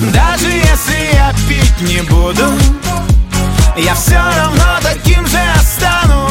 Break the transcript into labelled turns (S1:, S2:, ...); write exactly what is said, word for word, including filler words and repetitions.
S1: Даже если я пить не буду, я все равно таким же останусь.